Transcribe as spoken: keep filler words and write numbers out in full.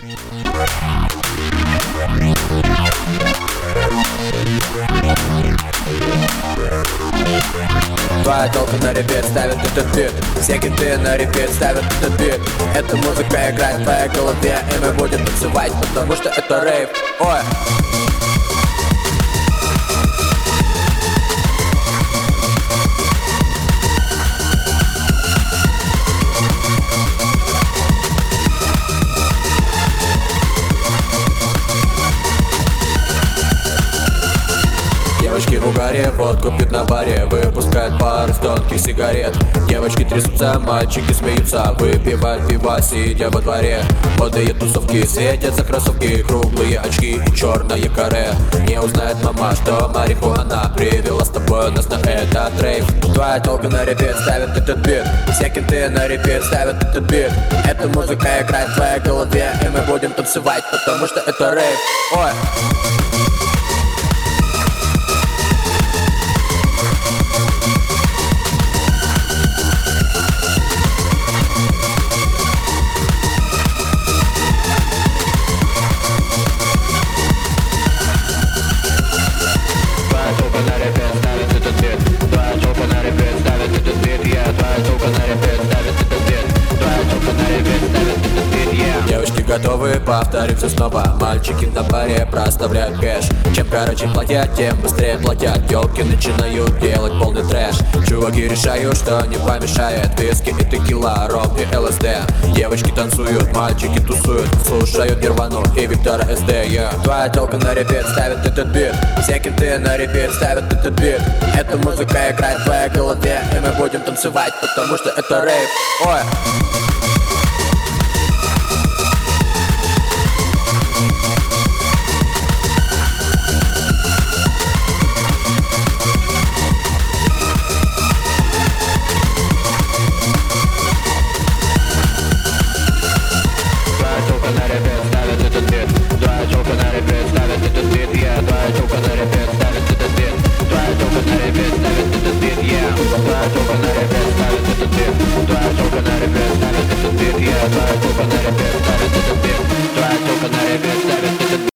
Твоя толка на репет ставит этот бит. Все киты на репет ставят этот бит. Эта музыка играет в твоей голове, и мы будем танцевать, потому что это рейв. Ой. Девочки в угаре, водку пьют на баре, выпускают пар из тонких сигарет. Девочки трясутся, мальчики смеются, выпивают пиво, сидя во дворе. Модные тусовки светятся кроссовки, круглые очки и черное каре. Не узнает мама, что марихуана привела с тобой нас на этот рейв. Твоя толка на репет ставит этот бит. Все кенты на репет ставят этот бит. Эта музыка играет в твоей голове, и мы будем танцевать, потому что это рейв. Ой. Девочки готовы повториться снова. Мальчики на баре проставляют кэш. Чем короче платят, тем быстрее платят. Тёлки начинают делать полный трэш. Чуваки решают, что не помешает виски и текила, ром и ЛСД. Девочки танцуют, мальчики тусуют, слушают Нирвану и Виктора СД. yeah. Твоя толка на репет ставит этот бит. Все кенты на репет ставят этот бит. Эта музыка играет в твоей голове, и мы будем танцевать, потому что это рейв. Ой. Твоя толка на